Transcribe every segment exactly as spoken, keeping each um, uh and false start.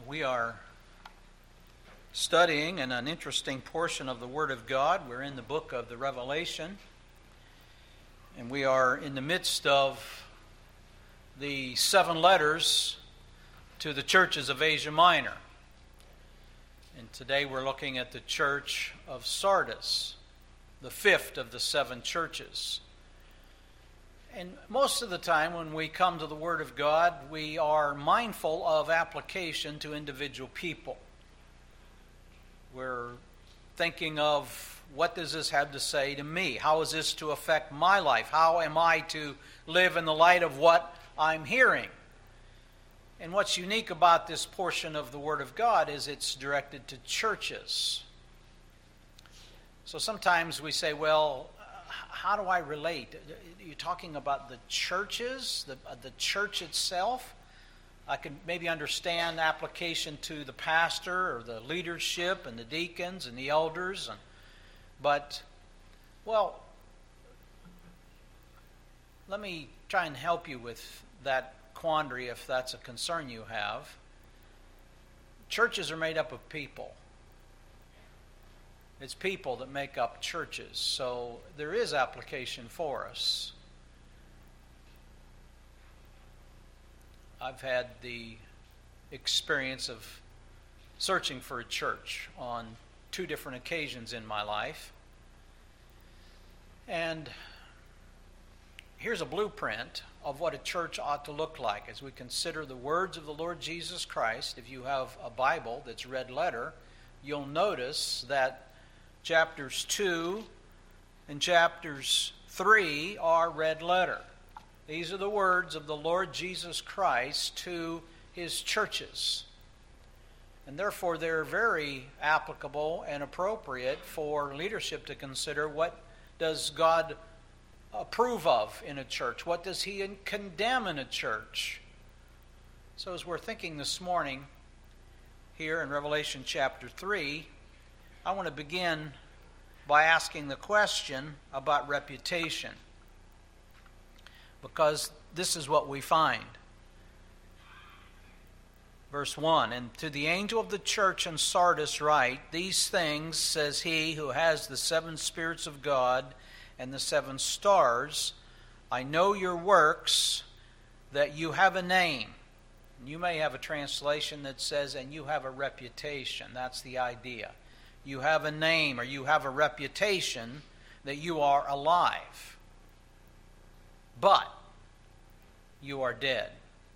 We are studying in an interesting portion of the Word of God. We're in the book of the Revelation, and we are in the midst of the seven letters to the churches of Asia Minor. And today we're looking at the church of Sardis, the fifth of the seven churches. And most of the time when we come to the Word of God, we are mindful of application to individual people. We're thinking of, what does this have to say to me? How is this to affect my life? How am I to live in the light of what I'm hearing? And what's unique about this portion of the Word of God is it's directed to churches. So sometimes we say, well, how do I relate? Are you talking about the churches, the, uh, the church itself? I can maybe understand application to the pastor or the leadership and the deacons and the elders. And, but, well, let me try and help you with that quandary if that's a concern you have. Churches are made up of people. It's people that make up churches, so there is application for us. I've had the experience of searching for a church on two different occasions in my life. And here's a blueprint of what a church ought to look like as we consider the words of the Lord Jesus Christ. If you have a Bible that's red letter, you'll notice that chapters two and chapters three are red letter. These are the words of the Lord Jesus Christ to his churches. And therefore they're very applicable and appropriate for leadership to consider. What does God approve of in a church? What does he condemn in a church? So as we're thinking this morning here in Revelation chapter three, I want to begin by asking the question about reputation, because this is what we find. Verse one, and to the angel of the church in Sardis write, these things says he who has the seven spirits of God and the seven stars, I know your works, that you have a name. You may have a translation that says, and you have a reputation. That's the idea. You have a name or you have a reputation that you are alive. But you are dead.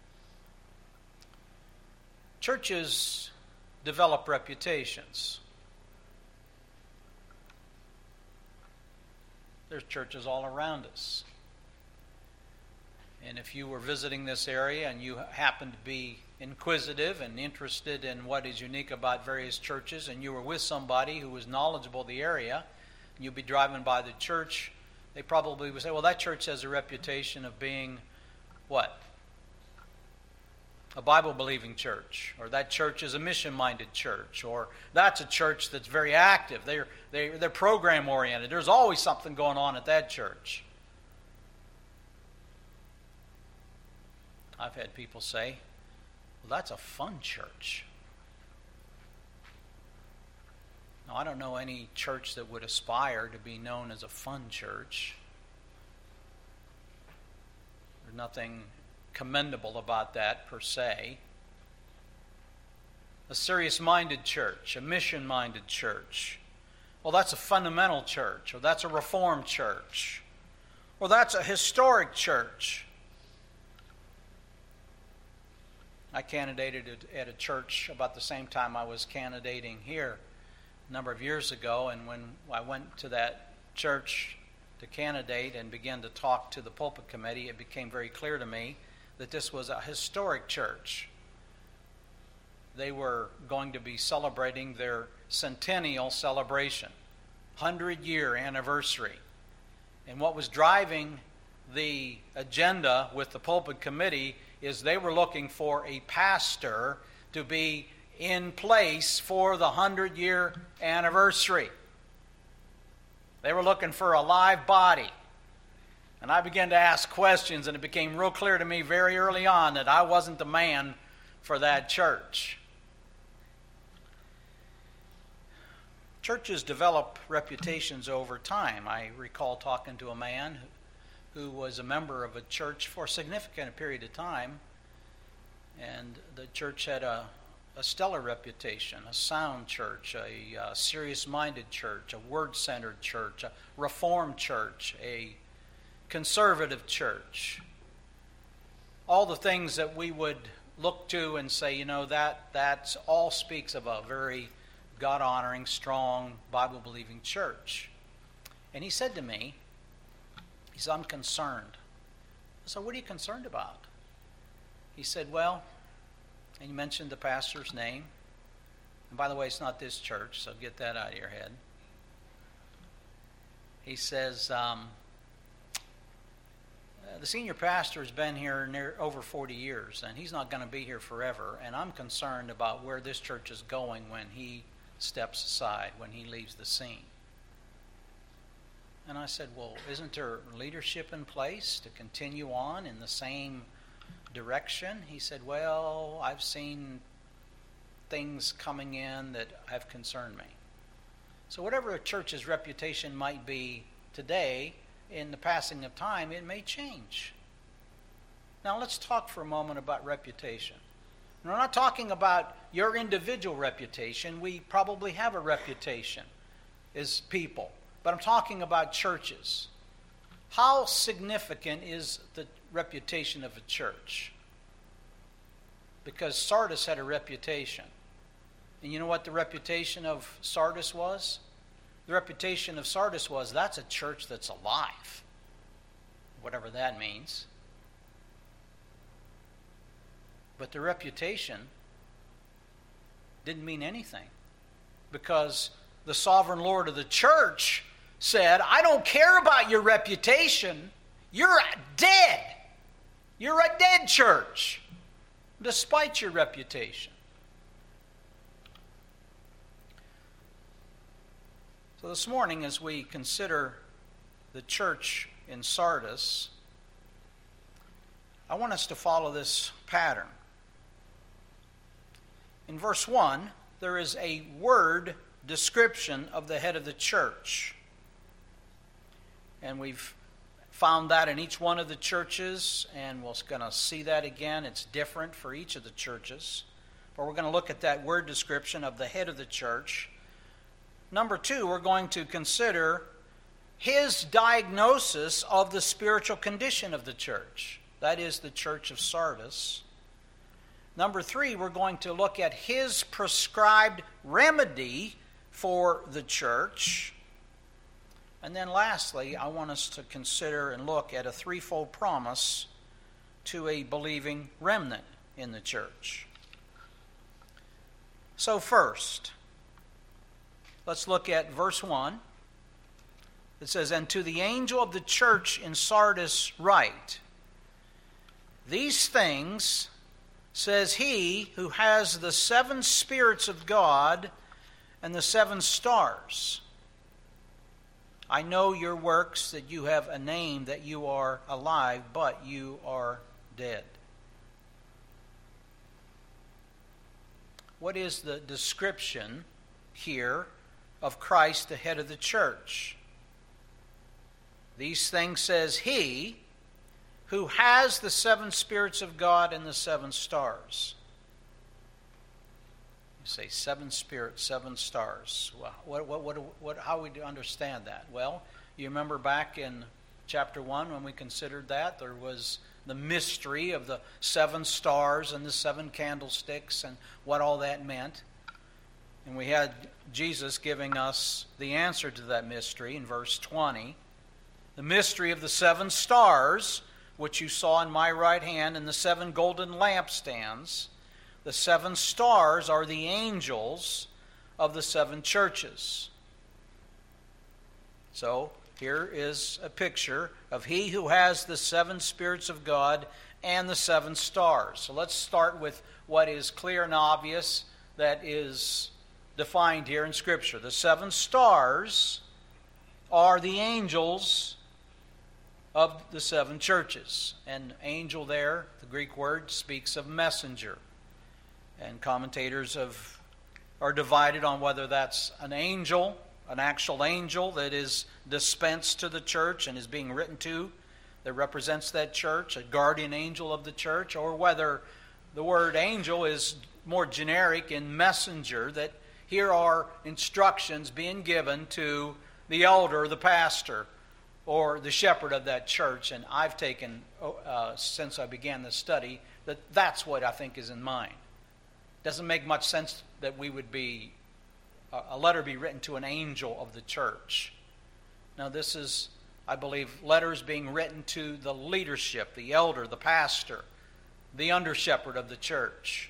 Churches develop reputations. There's churches all around us. And if you were visiting this area and you happen to be inquisitive and interested in what is unique about various churches, and you were with somebody who was knowledgeable of the area, and you'd be driving by the church, they probably would say, well, that church has a reputation of being what? A Bible-believing church. Or that church is a mission-minded church. Or that's a church that's very active. They're, they, they're program-oriented. There's always something going on at that church. I've had people say, well, that's a fun church. Now, I don't know any church that would aspire to be known as a fun church. There's nothing commendable about that per se. A serious-minded church, a mission-minded church. Well, that's a fundamental church, or that's a reformed church, or that's a historic church. I candidated at a church about the same time I was candidating here a number of years ago, and when I went to that church to candidate and began to talk to the pulpit committee, it became very clear to me that this was a historic church. They were going to be celebrating their centennial celebration, hundred-year anniversary. And what was driving the agenda with the pulpit committee is they were looking for a pastor to be in place for the hundred-year anniversary. They were looking for a live body. And I began to ask questions, and it became real clear to me very early on that I wasn't the man for that church. Churches develop reputations over time. I recall talking to a man who, who was a member of a church for a significant period of time, and the church had a, a stellar reputation, a sound church, a, a serious-minded church, a word-centered church, a reformed church, a conservative church. All the things that we would look to and say, you know, that that's all speaks of a very God-honoring, strong, Bible-believing church. And he said to me, he said, I'm concerned. I said, what are you concerned about? He said, well, and he mentioned the pastor's name. And by the way, it's not this church, so get that out of your head. He says, um, the senior pastor has been here near over forty years, and he's not going to be here forever, and I'm concerned about where this church is going when he steps aside, when he leaves the scene. And I said, well, isn't there leadership in place to continue on in the same direction? He said, well, I've seen things coming in that have concerned me. So whatever a church's reputation might be today, in the passing of time, it may change. Now let's talk for a moment about reputation. We're not talking about your individual reputation. We probably have a reputation as people. But I'm talking about churches. How significant is the reputation of a church? Because Sardis had a reputation. And you know what the reputation of Sardis was? The reputation of Sardis was, that's a church that's alive. Whatever that means. But the reputation didn't mean anything. Because the sovereign Lord of the church said, I don't care about your reputation. You're dead. You're a dead church, despite your reputation. So this morning, as we consider the church in Sardis, I want us to follow this pattern. In verse one, there is a word description of the head of the church. And we've found that in each one of the churches, and we're going to see that again. It's different for each of the churches. But we're going to look at that word description of the head of the church. Number two, we're going to consider his diagnosis of the spiritual condition of the church. That is the church of Sardis. Number three, we're going to look at his prescribed remedy for the church. And then lastly, I want us to consider and look at a threefold promise to a believing remnant in the church. So first, let's look at verse one. It says, and to the angel of the church in Sardis write, these things says he who has the seven spirits of God and the seven stars. I know your works, that you have a name, that you are alive, but you are dead. What is the description here of Christ, the head of the church? These things says he who has the seven spirits of God and the seven stars. You say seven spirits, seven stars. Well, what, what, what, what, how would you understand that? Well, you remember back in chapter one when we considered that, there was the mystery of the seven stars and the seven candlesticks and what all that meant. And we had Jesus giving us the answer to that mystery in verse twenty. The mystery of the seven stars, which you saw in my right hand, and the seven golden lampstands. The seven stars are the angels of the seven churches. So, here is a picture of he who has the seven spirits of God and the seven stars. So let's start with what is clear and obvious that is defined here in Scripture. The seven stars are the angels of the seven churches. And angel there, the Greek word, speaks of messenger. And commentators have are divided on whether that's an angel, an actual angel that is dispensed to the church and is being written to, that represents that church, a guardian angel of the church, or whether the word angel is more generic in messenger, that here are instructions being given to the elder, the pastor, or the shepherd of that church. And I've taken, uh, since I began this study, that that's what I think is in mind. Doesn't make much sense that we would be, a letter be written to an angel of the church. Now this is, I believe, letters being written to the leadership, the elder, the pastor, the under shepherd of the church.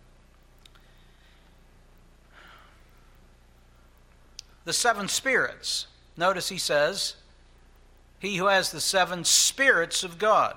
The seven spirits. Notice he says, he who has the seven spirits of God.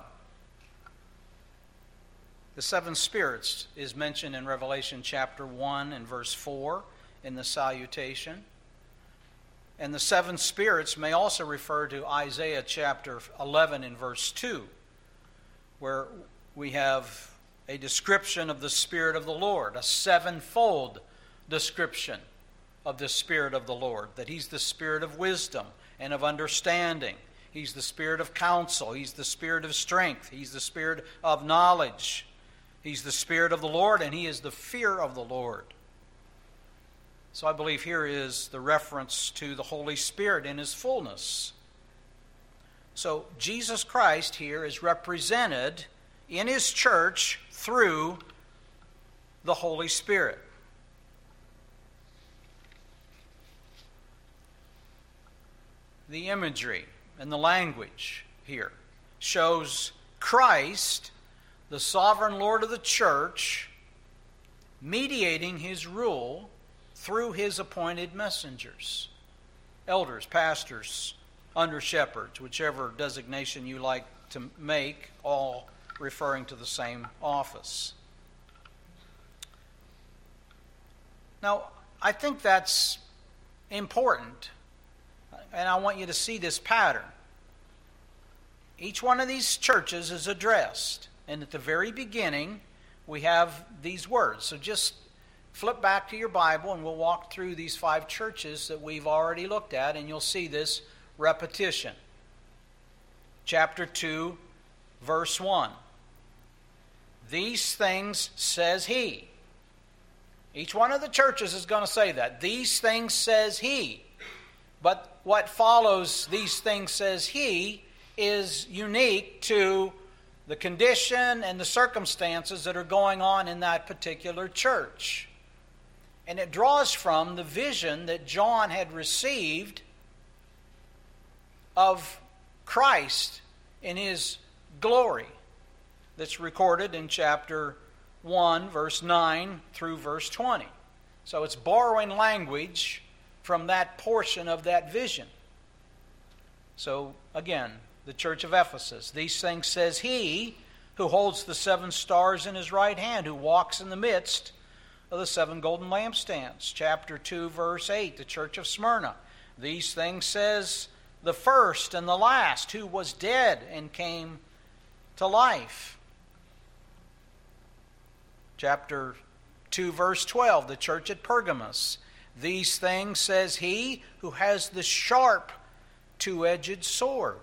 The seven spirits is mentioned in Revelation chapter one and verse four in the salutation. And the seven spirits may also refer to Isaiah chapter eleven and verse two, where we have a description of the Spirit of the Lord, a sevenfold description of the Spirit of the Lord, that He's the Spirit of wisdom and of understanding. He's the Spirit of counsel. He's the Spirit of strength. He's the Spirit of knowledge. He's the Spirit of the Lord, and He is the fear of the Lord. So I believe here is the reference to the Holy Spirit in His fullness. So Jesus Christ here is represented in His church through the Holy Spirit. The imagery and the language here shows Christ, the sovereign Lord of the church, mediating His rule through His appointed messengers, elders, pastors, under shepherds, whichever designation you like to make, all referring to the same office. Now, I think that's important, and I want you to see this pattern. Each one of these churches is addressed, and at the very beginning, we have these words. So just flip back to your Bible, and we'll walk through these five churches that we've already looked at, and you'll see this repetition. Chapter two, verse one. These things says He. Each one of the churches is going to say that. These things says He. But what follows, these things says He, is unique to the condition and the circumstances that are going on in that particular church. And it draws from the vision that John had received of Christ in His glory, that's recorded in chapter one, verse nine through verse twenty. So it's borrowing language from that portion of that vision. So again, the church of Ephesus. These things says He who holds the seven stars in His right hand, who walks in the midst of the seven golden lampstands. Chapter two, verse eight, the church of Smyrna. These things says the first and the last, who was dead and came to life. Chapter two, verse twelve, the church at Pergamos. These things says He who has the sharp two-edged sword.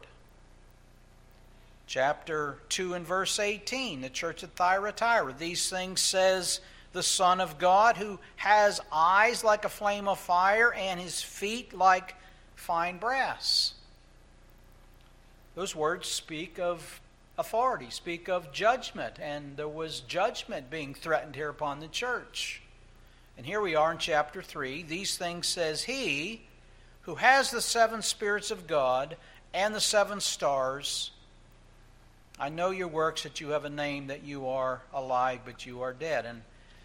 Chapter two and verse eighteen, the church at Thyatira. These things says the Son of God, who has eyes like a flame of fire and His feet like fine brass. Those words speak of authority, speak of judgment, and there was judgment being threatened here upon the church. And here we are in chapter three. These things says He who has the seven spirits of God and the seven stars. I know your works, that you have a name, that you are alive, but you are dead. And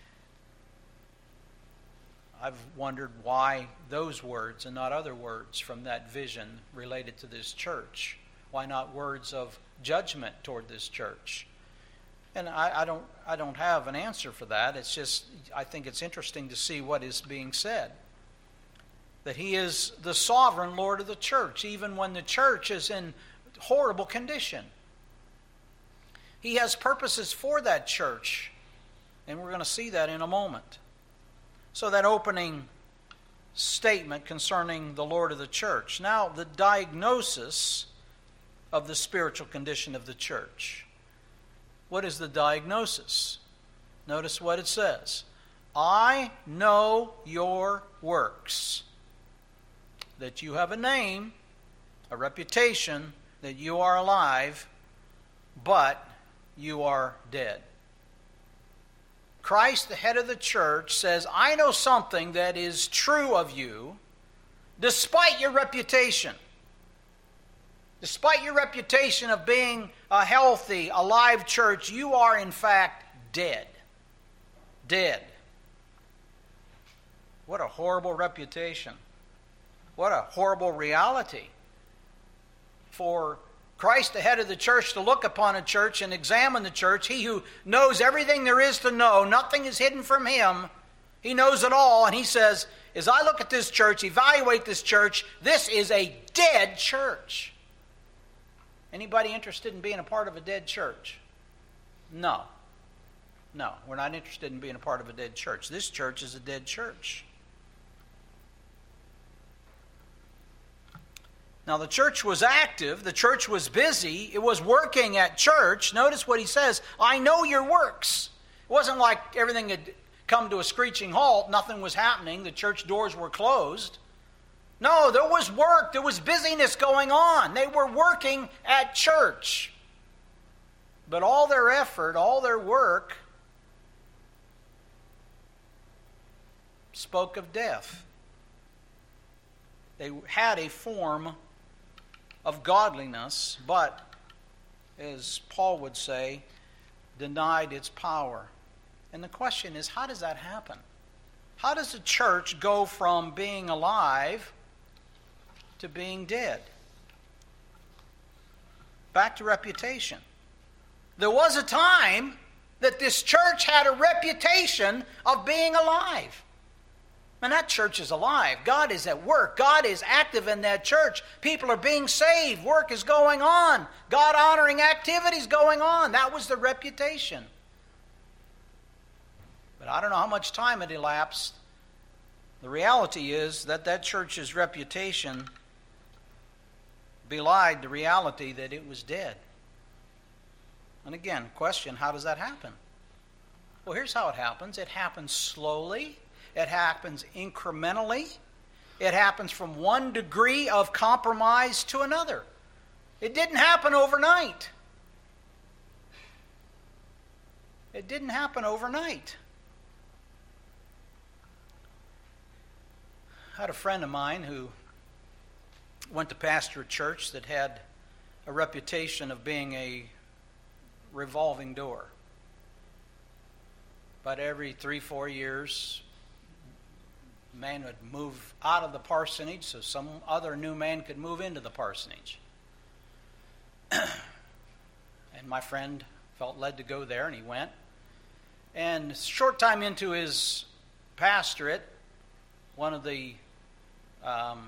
I've wondered why those words and not other words from that vision related to this church. Why not words of judgment toward this church? And I, I don't I don't have an answer for that. It's just, I think it's interesting to see what is being said. That He is the sovereign Lord of the church, even when the church is in horrible condition. He has purposes for that church, and we're going to see that in a moment. So that opening statement concerning the Lord of the church. Now, the diagnosis of the spiritual condition of the church. What is the diagnosis? Notice what it says. I know your works, that you have a name, a reputation, that you are alive, but you are dead. Christ, the head of the church, says, I know something that is true of you, despite your reputation. Despite your reputation of being a healthy, alive church, you are in fact dead. Dead. What a horrible reputation. What a horrible reality. For Christ, the head of the church, to look upon a church and examine the church, he who knows everything there is to know, nothing is hidden from him, he knows it all, and he says, as I look at this church, evaluate this church, this is a dead church. Anybody interested in being a part of a dead church? No. No, we're not interested in being a part of a dead church. This church is a dead church. Now, the church was active. The church was busy. It was working at church. Notice what he says, I know your works. It wasn't like everything had come to a screeching halt. Nothing was happening. The church doors were closed. No, there was work. There was busyness going on. They were working at church. But all their effort, all their work spoke of death. They had a form of godliness, but, as Paul would say, denied its power. And the question is, how does that happen? How does a church go from being alive to being dead? Back to reputation. There was a time that this church had a reputation of being alive. And that church is alive. God is at work. God is active in that church. People are being saved. Work is going on. God-honoring activities going on. That was the reputation. But I don't know how much time had elapsed. The reality is that that church's reputation belied the reality that it was dead. And again, question, how does that happen? Well, here's how it happens. It happens slowly. It happens incrementally. It happens from one degree of compromise to another. It didn't happen overnight. It didn't happen overnight. I had a friend of mine who went to pastor a church that had a reputation of being a revolving door. But every three, four years, a man would move out of the parsonage so some other new man could move into the parsonage. And my friend felt led to go there, and he went. And a short time into his pastorate, one of the um,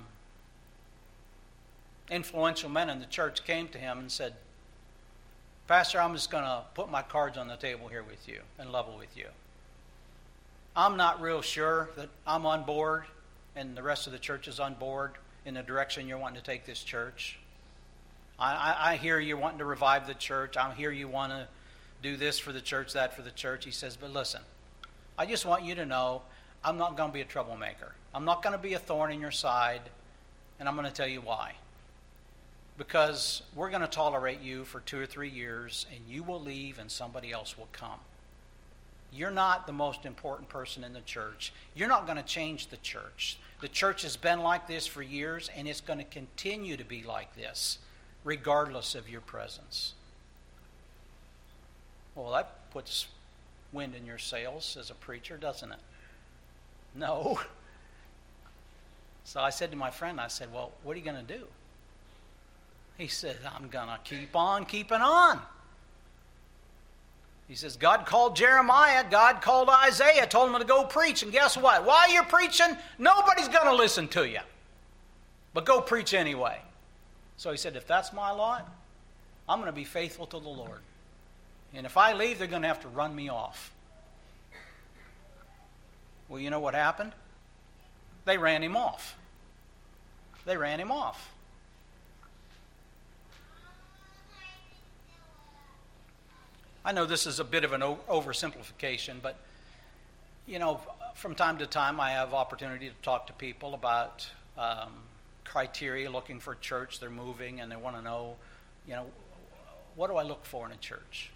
influential men in the church came to him and said, Pastor, I'm just going to put my cards on the table here with you and level with you. I'm not real sure that I'm on board and the rest of the church is on board in the direction you're wanting to take this church. I, I, I hear you wanting to revive the church. I hear you want to do this for the church, that for the church. He says, but listen, I just want you to know I'm not going to be a troublemaker. I'm not going to be a thorn in your side, and I'm going to tell you why. Because we're going to tolerate you for two or three years, and you will leave and somebody else will come. You're not the most important person in the church. You're not going to change the church. The church has been like this for years, and it's going to continue to be like this, regardless of your presence. Well, that puts wind in your sails as a preacher, doesn't it? No. So I said to my friend, I said, well, what are you going to do? He said, I'm going to keep on keeping on. He says, God called Jeremiah, God called Isaiah, told him to go preach. And guess what? While you're preaching, nobody's going to listen to you. But go preach anyway. So he said, if that's my lot, I'm going to be faithful to the Lord. And if I leave, they're going to have to run me off. Well, you know what happened? They ran him off. They ran him off. I know this is a bit of an oversimplification, but, you know, from time to time I have opportunity to talk to people about um, criteria, looking for a church. They're moving and they want to know, you know, what do I look for in a church?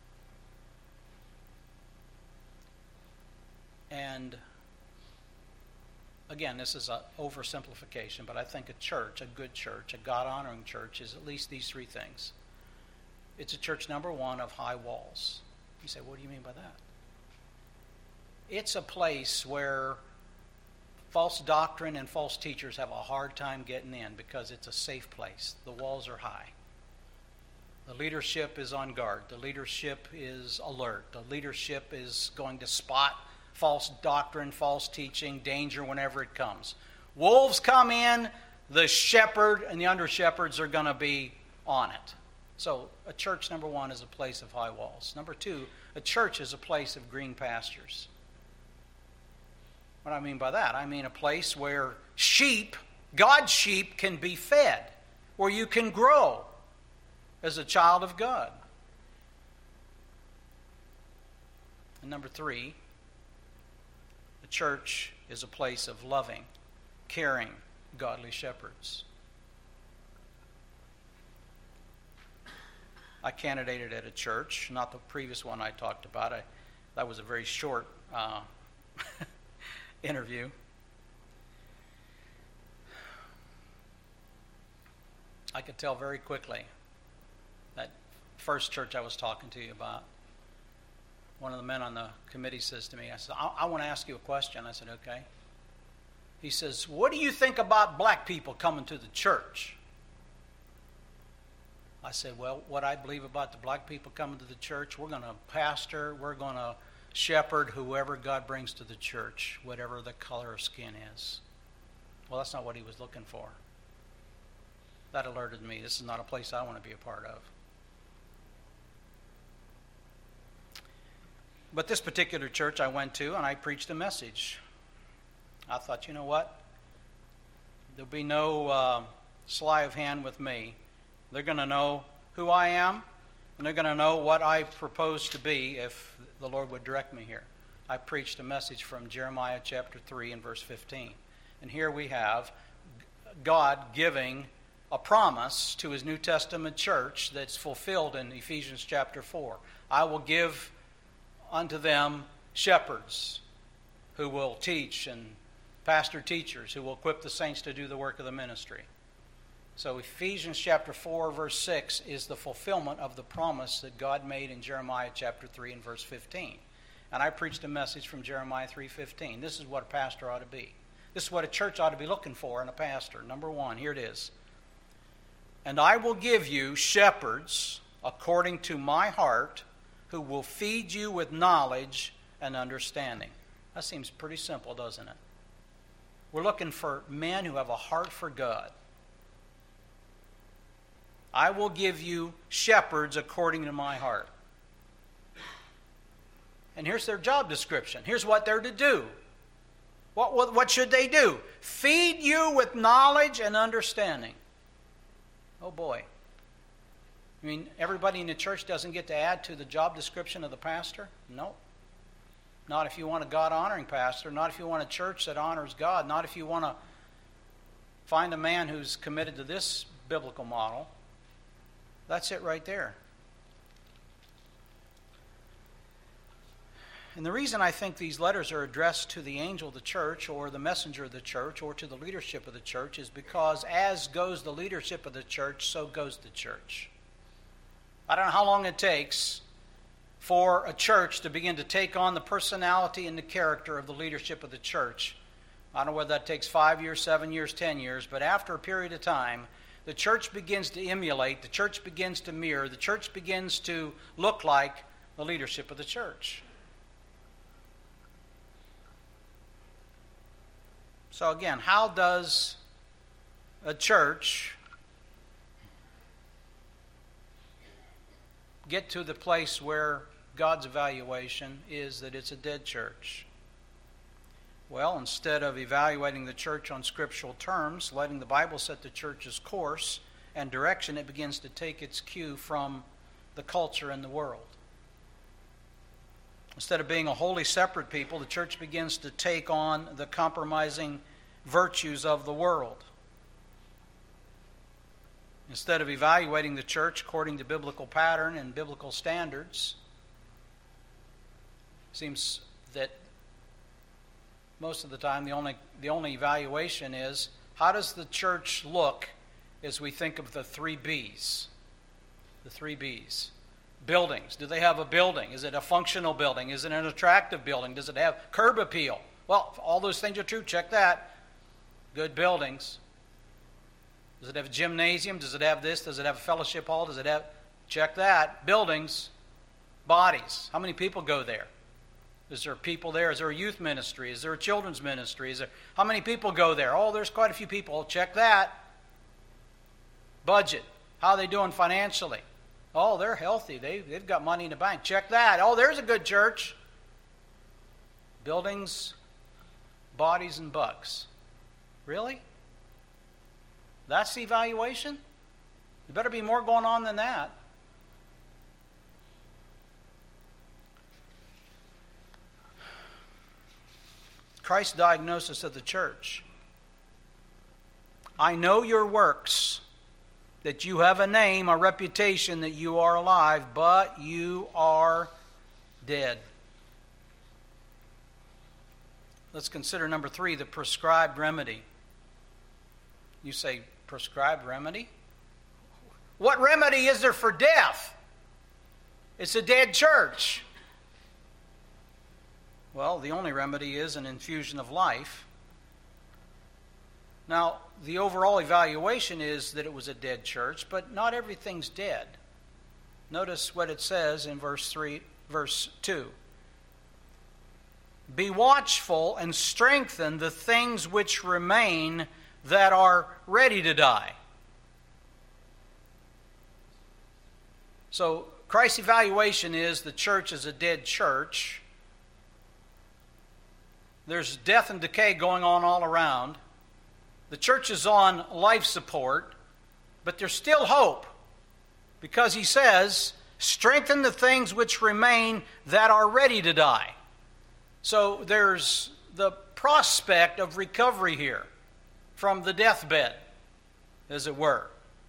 And again, this is an oversimplification, but I think a church, a good church, a God-honoring church, is at least these three things. It's a church, number one, of high walls. You say, what do you mean by that? It's a place where false doctrine and false teachers have a hard time getting in because it's a safe place. The walls are high. The leadership is on guard. The leadership is alert. The leadership is going to spot false doctrine, false teaching, danger whenever it comes. Wolves come in, the shepherd and the under-shepherds are going to be on it. So a church, number one, is a place of high walls. Number two, a church is a place of green pastures. What do I mean by that? I mean a place where sheep, God's sheep, can be fed, where you can grow as a child of God. And number three, the church is a place of loving, caring, godly shepherds. I candidated at a church, not the previous one I talked about. I, that was a very short uh, interview. I could tell very quickly that first church I was talking to you about, one of the men on the committee says to me, I said, I, I want to ask you a question. I said, okay. He says, what do you think about black people coming to the church? I said, well, what I believe about the black people coming to the church, we're going to pastor, we're going to shepherd whoever God brings to the church, whatever the color of skin is. Well, that's not what he was looking for. That alerted me. This is not a place I want to be a part of. But this particular church I went to, and I preached a message. I thought, you know what? There'll be no uh, sleight of hand with me. They're going to know who I am, and they're going to know what I propose to be if the Lord would direct me here. I preached a message from Jeremiah chapter three and verse fifteen. And here we have God giving a promise to his New Testament church that's fulfilled in Ephesians chapter four. I will give unto them shepherds who will teach, and pastor teachers who will equip the saints to do the work of the ministry. So Ephesians chapter four verse six is the fulfillment of the promise that God made in Jeremiah chapter three and verse fifteen. And I preached a message from Jeremiah three fifteen. This is what a pastor ought to be. This is what a church ought to be looking for in a pastor. Number one, here it is. And I will give you shepherds according to my heart, who will feed you with knowledge and understanding. That seems pretty simple, doesn't it? We're looking for men who have a heart for God. I will give you shepherds according to my heart. And here's their job description. Here's what they're to do. What, what, what should they do? Feed you with knowledge and understanding. Oh boy. I mean, everybody in the church doesn't get to add to the job description of the pastor? No. Not if you want a God-honoring pastor. Not if you want a church that honors God. Not if you want to find a man who's committed to this biblical model. That's it right there. And the reason I think these letters are addressed to the angel of the church or the messenger of the church or to the leadership of the church is because as goes the leadership of the church, so goes the church. I don't know how long it takes for a church to begin to take on the personality and the character of the leadership of the church. I don't know whether that takes five years, seven years, ten years, but after a period of time, the church begins to emulate, the church begins to mirror, the church begins to look like the leadership of the church. So again, how does a church get to the place where God's evaluation is that it's a dead church? Well, instead of evaluating the church on scriptural terms, letting the Bible set the church's course and direction, it begins to take its cue from the culture and the world. Instead of being a wholly separate people, the church begins to take on the compromising virtues of the world. Instead of evaluating the church according to biblical pattern and biblical standards, it seems that most of the time the only the only evaluation is, how does the church look as we think of the three B's? The three B's. Buildings. Do they have a building? Is it a functional building? Is it an attractive building? Does it have curb appeal? Well, if all those things are true, check that. Good buildings. Does it have a gymnasium? Does it have this? Does it have a fellowship hall? Does it have... Check that. Buildings. Bodies. How many people go there? Is there people there? Is there a youth ministry? Is there a children's ministry? Is there... How many people go there? Oh, there's quite a few people. Check that. Budget. How are they doing financially? Oh, they're healthy. They, they've got money in the bank. Check that. Oh, there's a good church. Buildings, bodies, and bugs. Really? That's the evaluation? There better be more going on than that. Christ's diagnosis of the church. I know your works, that you have a name, a reputation, that you are alive, but you are dead. Let's consider number three, the prescribed remedy. You say, prescribed remedy? What remedy is there for death? It's a dead church. Well, the only remedy is an infusion of life. Now, the overall evaluation is that it was a dead church, but not everything's dead. Notice what it says in verse three, verse two. Be watchful and strengthen the things which remain that are ready to die. So, Christ's evaluation is the church is a dead church. There's death and decay going on all around. The church is on life support, but there's still hope, because he says, strengthen the things which remain that are ready to die. So there's the prospect of recovery here from the deathbed, as it were.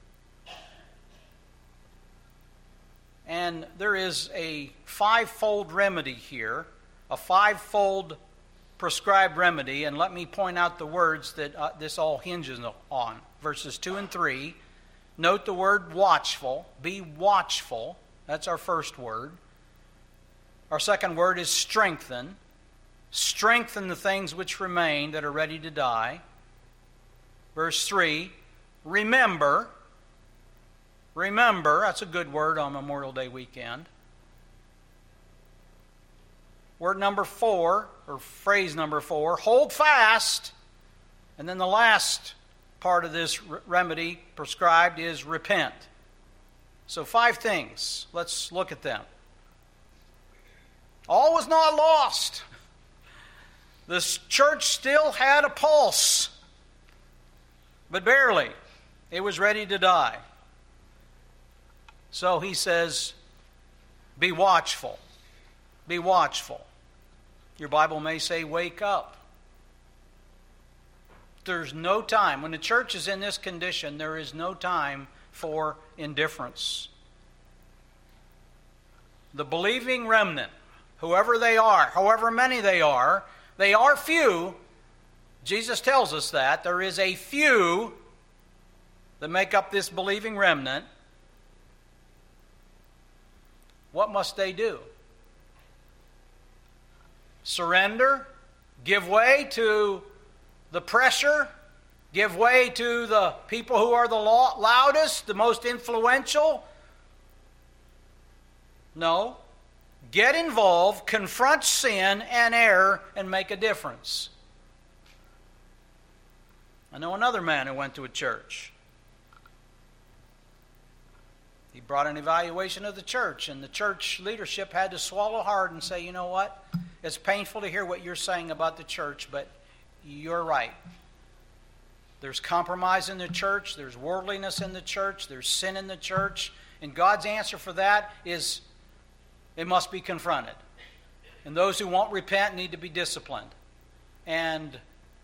And there is a fivefold remedy here, a fivefold prescribed remedy, and let me point out the words that uh, this all hinges on. Verses two and three, note the word watchful. Be watchful. That's our first word. Our second word is strengthen. Strengthen the things which remain that are ready to die. Verse three, remember. Remember, that's a good word on Memorial Day weekend. Word number four, or phrase number four, hold fast. And then the last part of this remedy prescribed is repent. So five things. Let's look at them. All was not lost. The church still had a pulse, but barely. It was ready to die. So he says, be watchful. Be watchful. Your Bible may say, wake up. There's no time. When the church is in this condition, there is no time for indifference. The believing remnant, whoever they are, however many they are, they are few. Jesus tells us that. There is a few that make up this believing remnant. What must they do? Surrender, give way to the pressure, give way to the people who are the loudest, the most influential? No. Get involved, confront sin and error, and make a difference. I know another man who went to a church. He brought an evaluation of the church, and the church leadership had to swallow hard and say, you know what? it's painful to hear what you're saying about the church, but you're right. There's compromise in the church. There's worldliness in the church. There's sin in the church. And God's answer for that is it must be confronted. And those who won't repent need to be disciplined. And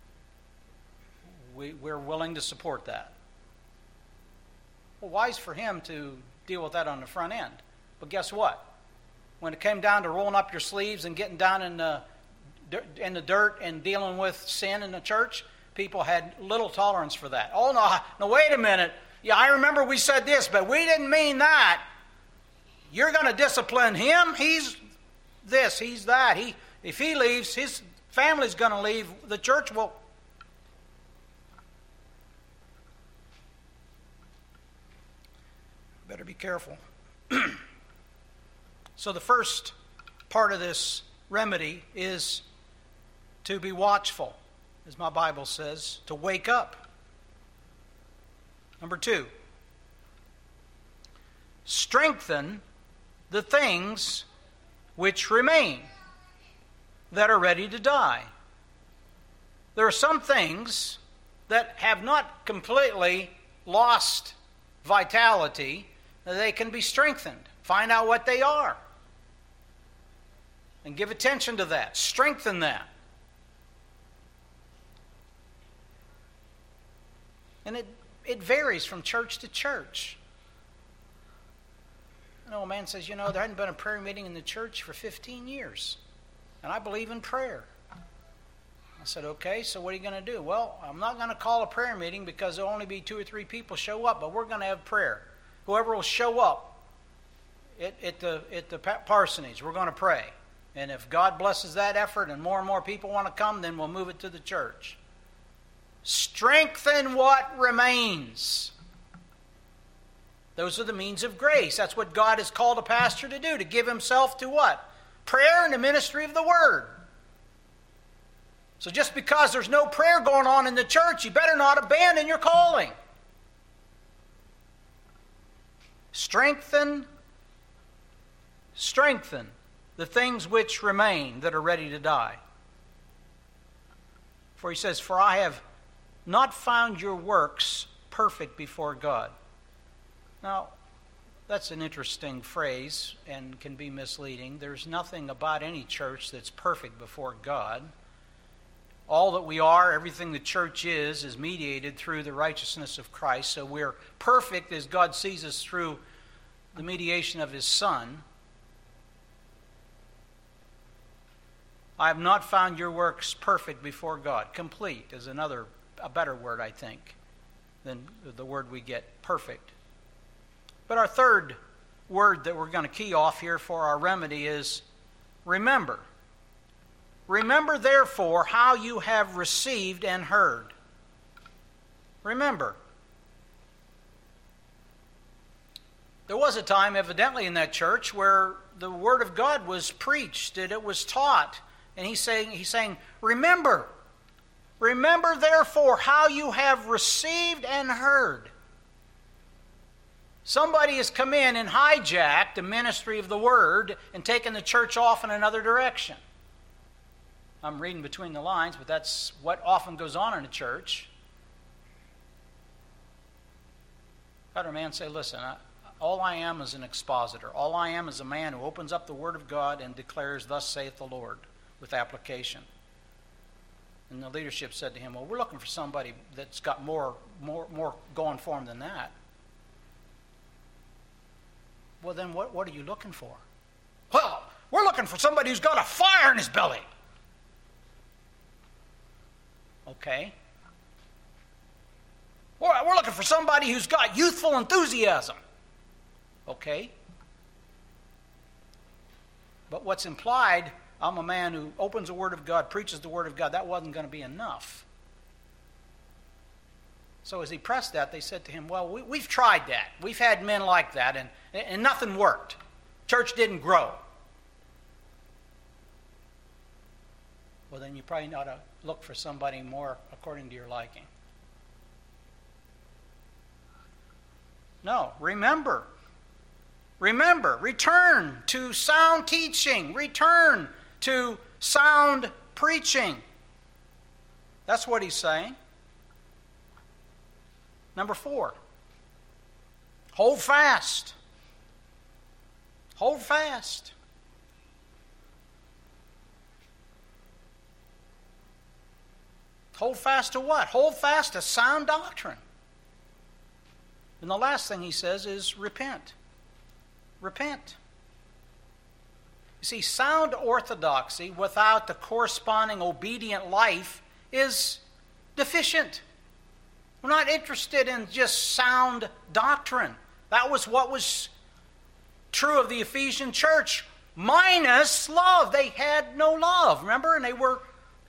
we, we're willing to support that. Well, wise for him to deal with that on the front end. But guess what? When it came down to rolling up your sleeves and getting down in the, in the dirt and dealing with sin in the church, people had little tolerance for that. Oh, no, no, wait a minute. Yeah, I remember we said this, but we didn't mean that. You're going to discipline him? He's this, he's that. He, if he leaves, his family's going to leave. The church will. Better be careful. So the first part of this remedy is to be watchful, as my Bible says, to wake up. Number two, strengthen the things which remain that are ready to die. There are some things that have not completely lost vitality. They can be strengthened. Find out what they are. And give attention to that. Strengthen that. And it, it varies from church to church. You know, a man says, you know, there hadn't been a prayer meeting in the church for fifteen years. And I believe in prayer. I said, okay, so what are you going to do? Well, I'm not going to call a prayer meeting because there'll only be two or three people show up, but we're going to have prayer. Whoever will show up at, at, the, at the parsonage, we're going to pray. And if God blesses that effort and more and more people want to come, then we'll move it to the church. Strengthen what remains. Those are the means of grace. That's what God has called a pastor to do, to give himself to what? Prayer and the ministry of the Word. So just because there's no prayer going on in the church, you better not abandon your calling. Strengthen, strengthen the things which remain that are ready to die. For he says, for I have not found your works perfect before God. Now, that's an interesting phrase and can be misleading. There's nothing about any church that's perfect before God. All that we are, everything the church is, is mediated through the righteousness of Christ. So we're perfect as God sees us through the mediation of His Son. I have not found your works perfect before God. Complete is another, a better word, I think, than the word we get, perfect. But our third word that we're going to key off here for our remedy is remember. Remember, therefore, how you have received and heard. Remember. There was a time, evidently, in that church where the Word of God was preached and it was taught. And he's saying, he's saying, remember. Remember, therefore, how you have received and heard. Somebody has come in and hijacked the ministry of the Word and taken the church off in another direction. I'm reading between the lines, but that's what often goes on in a church. I had a man say, listen, I, all I am is an expositor. All I am is a man who opens up the Word of God and declares, thus saith the Lord, with application. And the leadership said to him, well, we're looking for somebody that's got more, more, more going for him than that. Well, then what, what are you looking for? Well, we're looking for somebody who's got a fire in his belly. Okay. We're, we're looking for somebody who's got youthful enthusiasm. Okay. But what's implied, I'm a man who opens the Word of God, preaches the Word of God, that wasn't going to be enough. So as he pressed that, they said to him, well, we, we've tried that. We've had men like that, and, and nothing worked. Church didn't grow. Well, then you probably ought to look for somebody more according to your liking. No, remember. Remember, return to sound teaching. Return to sound preaching. That's what he's saying. Number four, hold fast. Hold fast. Hold fast to what? Hold fast to sound doctrine. And the last thing he says is repent. Repent. You see, sound orthodoxy without the corresponding obedient life is deficient. We're not interested in just sound doctrine. That was what was true of the Ephesian church, minus love. They had no love, remember? And they were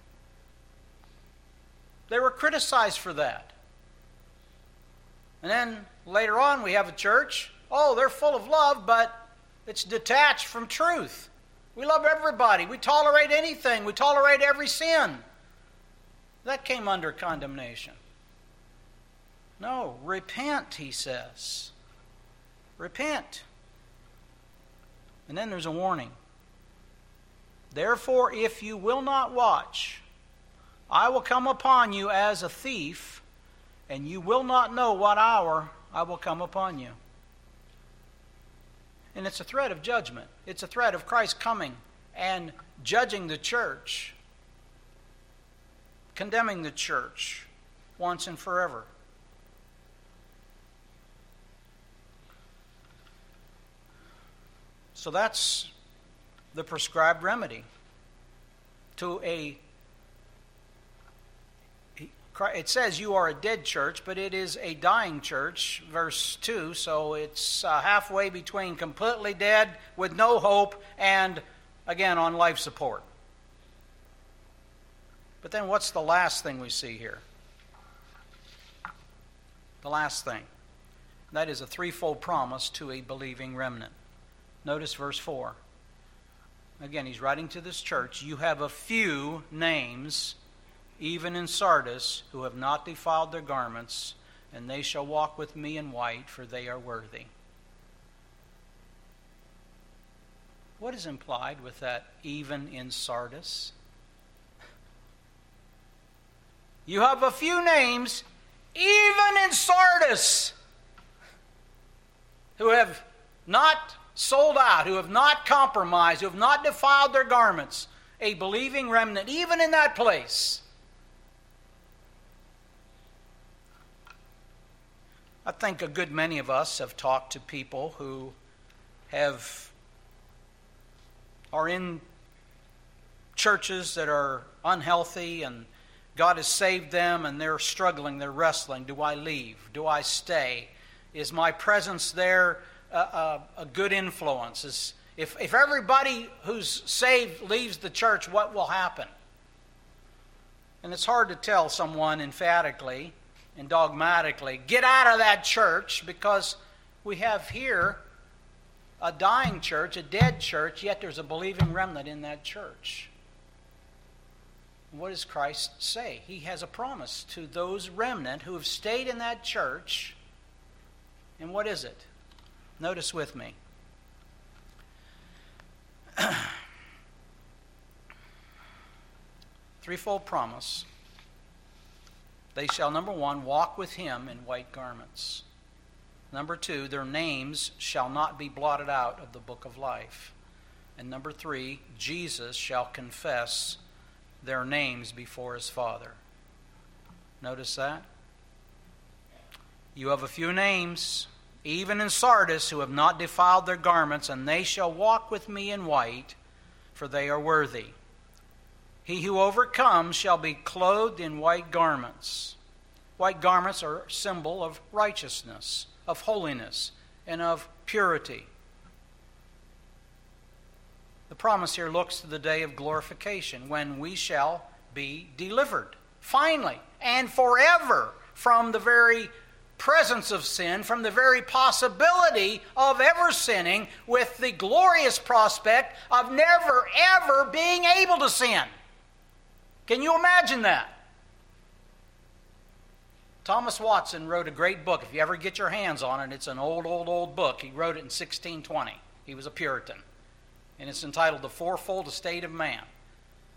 they were criticized for that. And then later on we have a church, oh, they're full of love, but it's detached from truth. We love everybody. We tolerate anything. We tolerate every sin. That came under condemnation. No, repent, he says. Repent. And then there's a warning. Therefore, if you will not watch, I will come upon you as a thief, and you will not know what hour I will come upon you. And it's a threat of judgment. It's a threat of Christ coming and judging the church, condemning the church once and forever. So that's the prescribed remedy to a, it says you are a dead church, but it is a dying church, verse two, so it's uh, halfway between completely dead with no hope and, again, on life support. But then what's the last thing we see here? The last thing. That is a threefold promise to a believing remnant. Notice verse four. Again, he's writing to this church. You have a few names, even in Sardis, who have not defiled their garments, and they shall walk with me in white, for they are worthy. What is implied with that even in Sardis? You have a few names, even in Sardis, who have not sold out, who have not compromised, who have not defiled their garments. A believing remnant, even in that place. I think a good many of us have talked to people who have are in churches that are unhealthy, and God has saved them, and they're struggling, they're wrestling. Do I leave? Do I stay? Is my presence there a, a, a good influence? Is, if, if everybody who's saved leaves the church, what will happen? And it's hard to tell someone emphatically and dogmatically, get out of that church, because we have here a dying church, a dead church, yet there's a believing remnant in that church. What does Christ say? He has a promise to those remnant who have stayed in that church. And what is it? Notice with me. Threefold promise. They shall, number one, walk with him in white garments. Number two, their names shall not be blotted out of the book of life. And number three, Jesus shall confess their names before his Father. Notice that? You have a few names, even in Sardis, who have not defiled their garments, and they shall walk with me in white, for they are worthy. He who overcomes shall be clothed in white garments. White garments are a symbol of righteousness, of holiness, and of purity. The promise here looks to the day of glorification, when we shall be delivered, finally and forever, from the very presence of sin, from the very possibility of ever sinning, with the glorious prospect of never, ever being able to sin. Can you imagine that? Thomas Watson wrote a great book. If you ever get your hands on it, it's an old, old, old book. He wrote it in sixteen twenty. He was a Puritan. And it's entitled The Fourfold Estate of Man.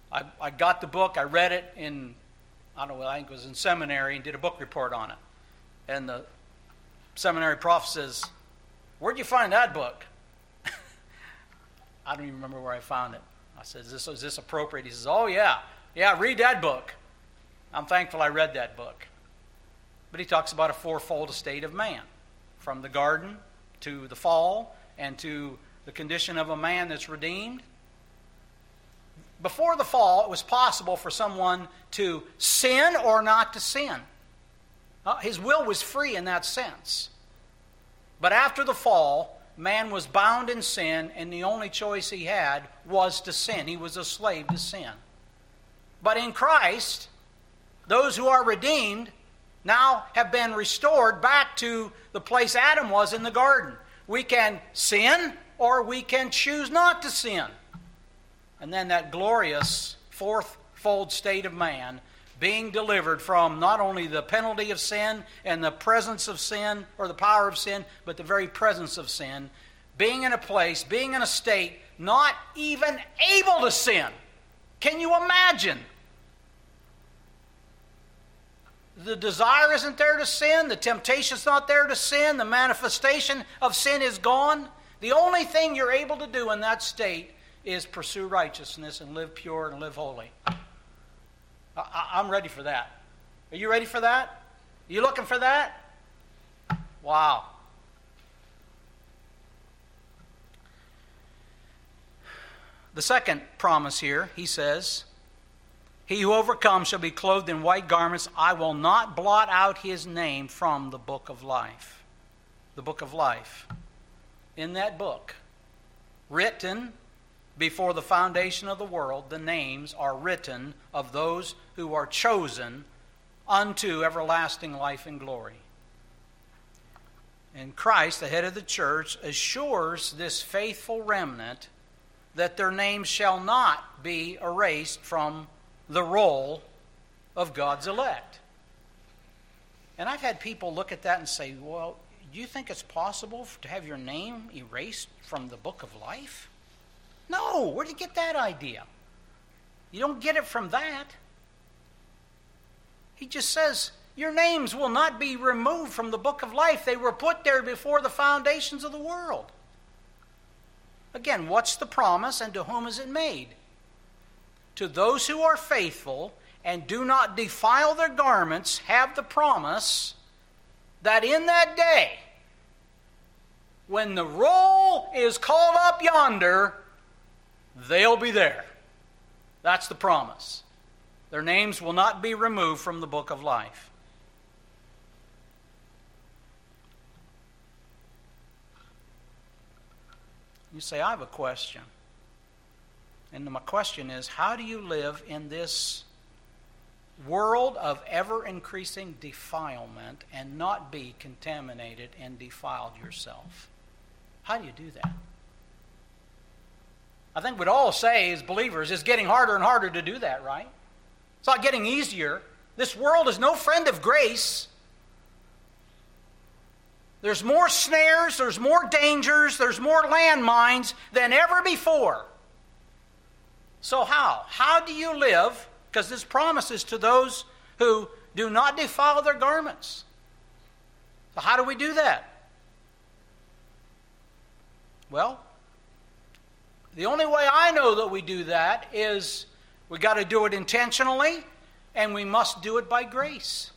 I, I got the book, I read it in, I don't know, I think it was in seminary, and did a book report on it. And the seminary prof says, "Where'd you find that book?" I don't even remember where I found it. I said, is this, is this appropriate? He says, "Oh, yeah. Yeah, read that book." I'm thankful I read that book. But he talks about a fourfold estate of man, from the garden to the fall and to the condition of a man that's redeemed. Before the fall, it was possible for someone to sin or not to sin. Uh, his will was free in that sense. But after the fall, man was bound in sin, and the only choice he had was to sin. He was a slave to sin. But in Christ, those who are redeemed now have been restored back to the place Adam was in the garden. We can sin, or we can choose not to sin. And then that glorious fourfold state of man being delivered from not only the penalty of sin and the presence of sin, or the power of sin, but the very presence of sin, being in a place, being in a state, not even able to sin. Can you imagine? The desire isn't there to sin, the temptation's not there to sin, the manifestation of sin is gone. The only thing you're able to do in that state is pursue righteousness and live pure and live holy. I, I'm ready for that. Are you ready for that? Are you looking for that? Wow. The second promise here, he says, "He who overcomes shall be clothed in white garments. I will not blot out his name from the book of life." The book of life. In that book, written before the foundation of the world, the names are written of those who are chosen unto everlasting life and glory. And Christ, the head of the church, assures this faithful remnant that their names shall not be erased from the roll of God's elect. And I've had people look at that and say, well, do you think it's possible to have your name erased from the book of life? No, where'd you get that idea? You don't get it from that. He just says, your names will not be removed from the book of life. They were put there before the foundations of the world. Again, what's the promise and to whom is it made? To those who are faithful and do not defile their garments have the promise that in that day, when the roll is called up yonder, they'll be there. That's the promise. Their names will not be removed from the book of life. You say, I have a question. And my question is, how do you live in this world of ever-increasing defilement and not be contaminated and defiled yourself? How do you do that? I think we'd all say as believers, it's getting harder and harder to do that, right? It's not getting easier. This world is no friend of grace. There's more snares, there's more dangers, there's more landmines than ever before. So how? How do you live? Because this promise is to those who do not defile their garments. So how do we do that? Well, the only way I know that we do that is we got to do it intentionally, and we must do it by grace.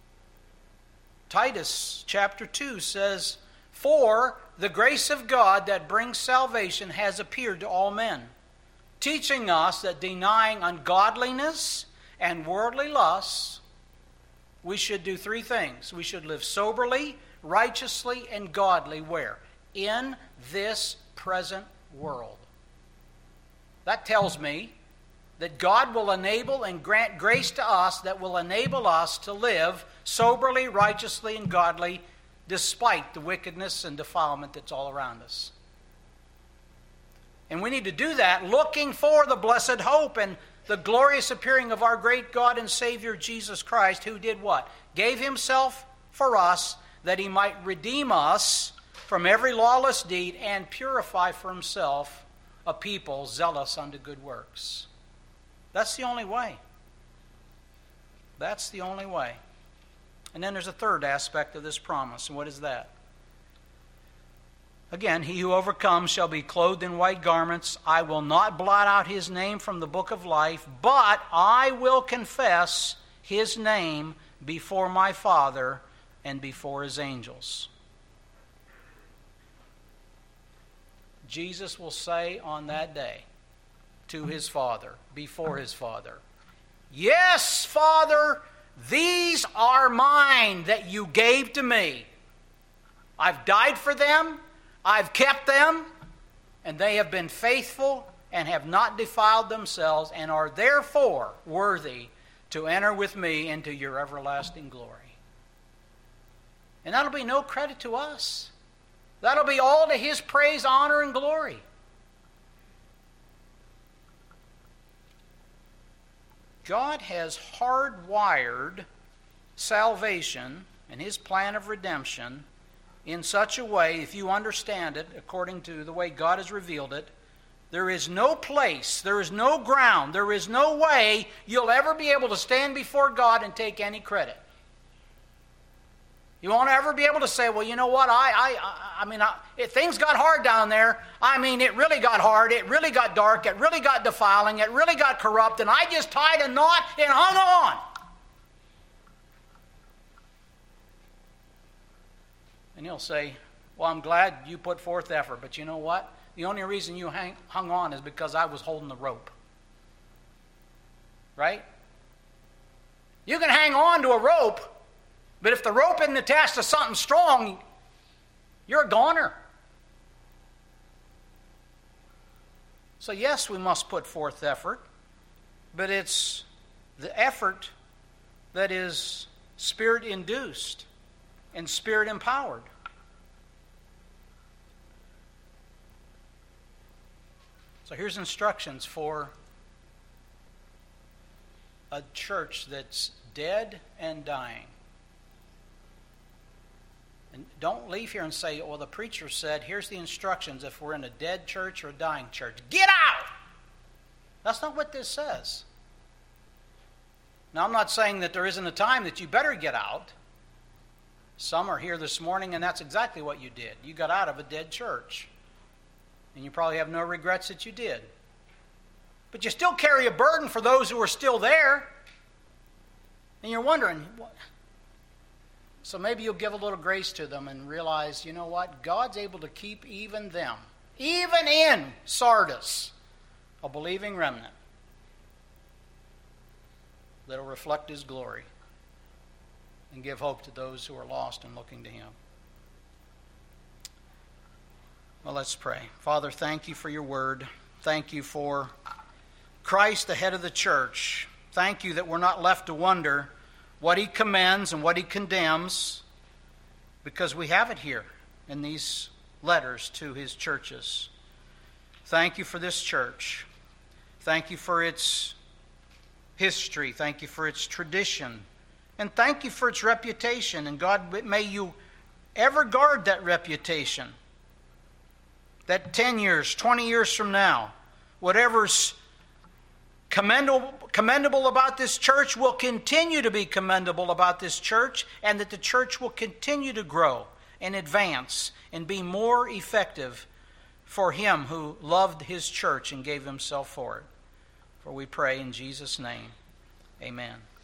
Titus chapter two says, "For the grace of God that brings salvation has appeared to all men, teaching us that denying ungodliness and worldly lusts, we should do three things. We should live soberly, righteously, and godly." Where? In this present world. That tells me that God will enable and grant grace to us that will enable us to live soberly, righteously, and godly despite the wickedness and defilement that's all around us. And we need to do that looking for the blessed hope and the glorious appearing of our great God and Savior Jesus Christ, who did what? Gave himself for us that he might redeem us from every lawless deed and purify for himself a people zealous unto good works. That's the only way. That's the only way. And then there's a third aspect of this promise. And what is that? Again, he who overcomes shall be clothed in white garments. I will not blot out his name from the book of life, but I will confess his name before my Father and before his angels. Jesus will say on that day to his Father, before his Father, yes, Father, these are mine that you gave to me. I've died for them, I've kept them, and they have been faithful and have not defiled themselves and are therefore worthy to enter with me into your everlasting glory. And that'll be no credit to us. That'll be all to his praise, honor, and glory. God has hardwired salvation and his plan of redemption in such a way, if you understand it according to the way God has revealed it, there is no place, there is no ground, there is no way you'll ever be able to stand before God and take any credit. You won't ever be able to say, well, you know what, I I, I mean, I, it, things got hard down there. I mean, it really got hard, it really got dark, it really got defiling, it really got corrupt, and I just tied a knot and hung on. And he'll say, well, I'm glad you put forth effort, but you know what? The only reason you hang, hung on is because I was holding the rope. Right? You can hang on to a rope, but if the rope isn't attached to something strong, you're a goner. So yes, we must put forth effort, but it's the effort that is Spirit-induced and Spirit-empowered. So here's instructions for a church that's dead and dying. And don't leave here and say, well, the preacher said, here's the instructions if we're in a dead church or a dying church. Get out! That's not what this says. Now, I'm not saying that there isn't a time that you better get out. Some are here this morning, and that's exactly what you did. You got out of a dead church. And you probably have no regrets that you did. But you still carry a burden for those who are still there. And you're wondering, what? So maybe you'll give a little grace to them and realize, you know what? God's able to keep even them, even in Sardis, a believing remnant that'll reflect his glory and give hope to those who are lost and looking to him. Well, let's pray. Father, thank you for your word. Thank you for Christ, the head of the church. Thank you that we're not left to wonder what he commends and what he condemns, because we have it here in these letters to his churches. Thank you for this church. Thank you for its history. Thank you for its tradition. And thank you for its reputation. And God, may you ever guard that reputation. That ten years, twenty years from now, whatever's commendable, commendable about this church will continue to be commendable about this church, and that the church will continue to grow and advance and be more effective for him who loved his church and gave himself for it. For we pray in Jesus' name, amen.